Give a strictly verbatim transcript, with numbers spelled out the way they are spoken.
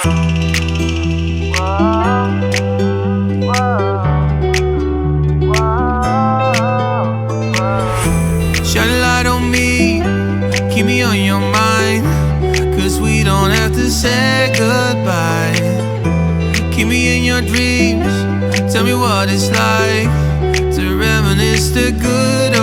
Shine a light on me, keep me on your mind, 'cause we don't have to say goodbye. Keep me in your dreams, tell me what it's like to reminisce the good